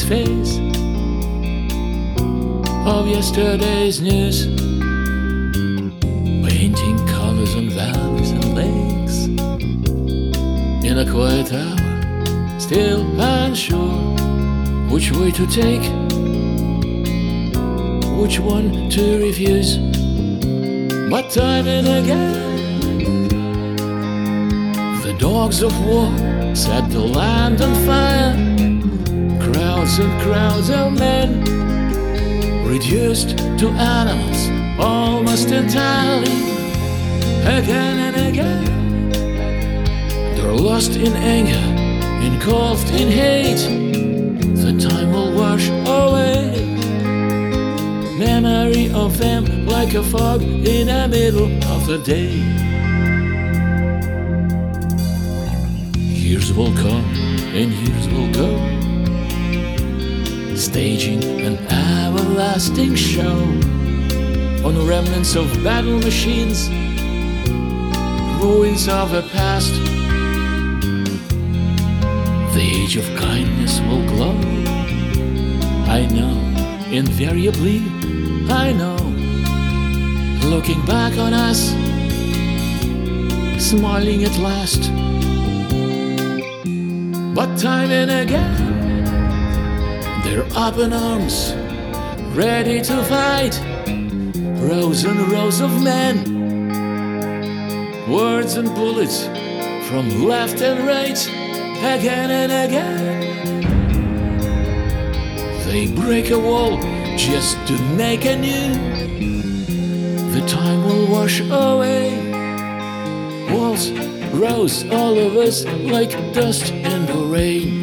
face of yesterday's news, painting colors on valleys and lakes. In a quiet hour, still unsure which way to take, which one to refuse. But time and again, the dogs of war set the land on fire. Crowds and crowds of men, reduced to animals almost entirely. Again and again, they're lost in anger, engulfed in hate. The time will wash away memory of them like a fog in the middle of the day. Years will come and years will go, staging an everlasting show on remnants of battle machines, ruins of the past. The age of kindness will glow, I know, invariably, I know. Looking back on us, smiling at last. But time and again, they're up in arms, ready to fight. Rows and rows of men, words and bullets from left and right. Again and again, they break a wall just to make a new. The time will wash away walls, rows all of us like dust in the rain.